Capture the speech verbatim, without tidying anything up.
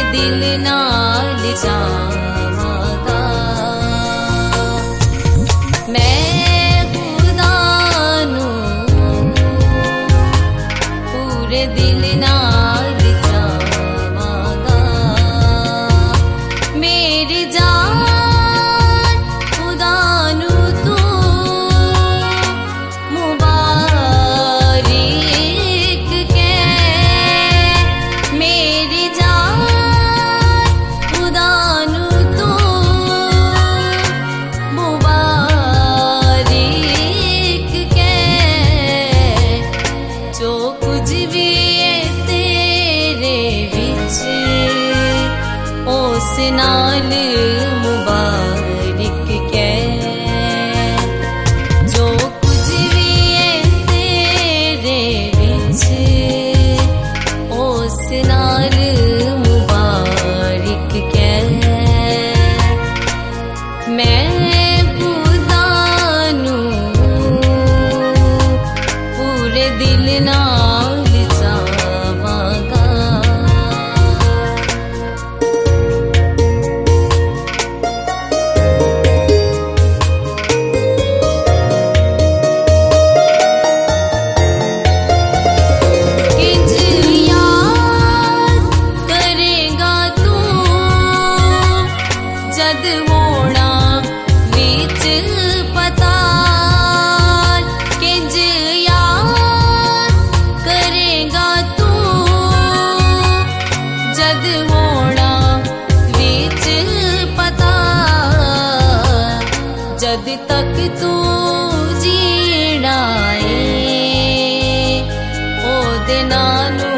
दिल नाल जावांगा। मैं खुदा नूं पूरे दिल नाल जावांगा। मेरी जान खुदा नूं तू मुबारिक कह। मेरी जान खुदा नूं तू मुबारिक कह। जो कुछ भी है तेरे विच उस नाल मुबारक कह। जो कुछ भी है तेरे विच उस नाल मुबारक कह। मैं खुदा नूं पूरे दिल नाल जावांगा। किंज याद करेगा तू जद होना विच पताल। किंज याद करेगा तू जद होना विच पताल। जद तक तू जीना है ओदे नाल